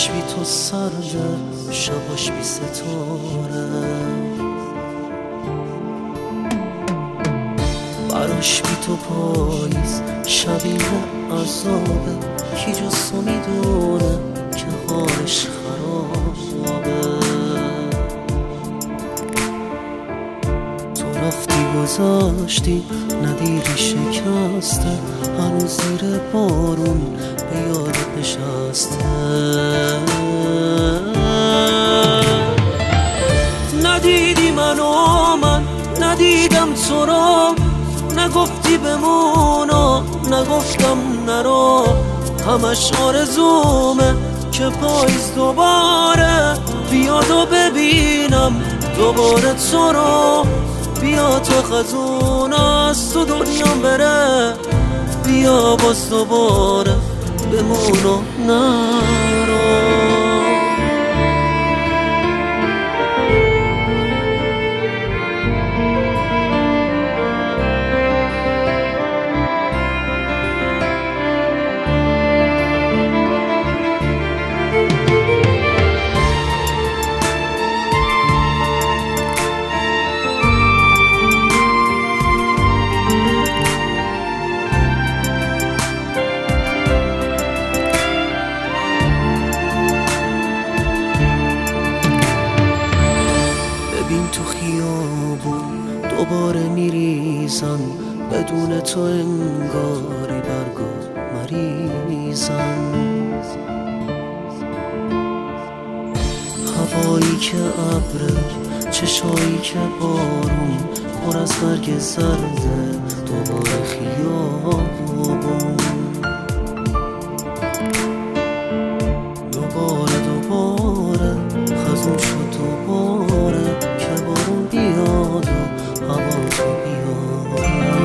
بی تو سرده، شباش بی ستاره، براش بی تو پاییز شبیه عذابه. کی جز تو میدونه که حالش خرابه. تو رفتی گذاشتی ندیدی شکسته، هنوز زیر بارون به یاد نشسته. ندیدی منو، من ندیدم تو رو، نگفتی بمونو نگفتم نرو. همش آرزومه که پاییز دوباره بیاد و ببینم دوباره تو رو. بیا تا خزون از تو دنیام بره، بیا باز دوباره بمون و نرو. تو خیابون دوباره میریزن، بدون تو انگاری برگا مریزن. هوایی که ابره، چشایی که بارون، پر از برگ زرده دوباره خیابون. دوباره خزون شد دوباره که بارون بیاد و هوا تو بیاد.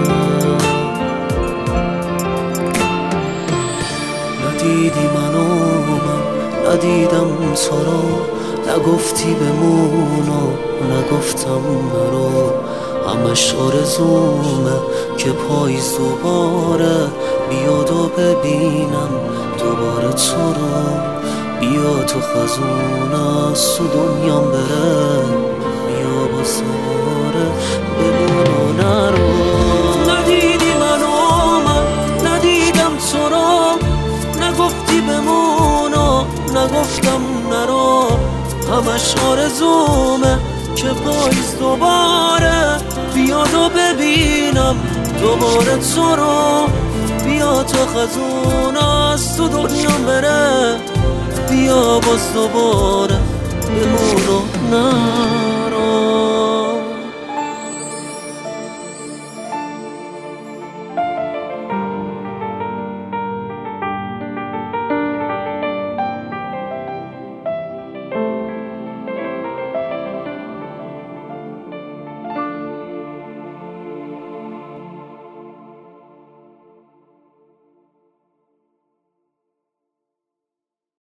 ندیدی منو، من ندیدم تو رو، نگفتی بمون و نگفتم نرو. همش آرزومه که پاییز دوباره بیاد و ببینم دوباره تو رو. بیا تو خزون از تو دنیام بره، بیا باز دوباره بمون و نرو. ندیدی منو، من ندیدم تو رو، نگفتی بمون و نگفتم نرو. همش آرزومه که پاییز دوباره بیاد و ببینم دوباره تو رو. بیا تا خزون از تو دنیام بره، بیا باز دوباره بمون و نه.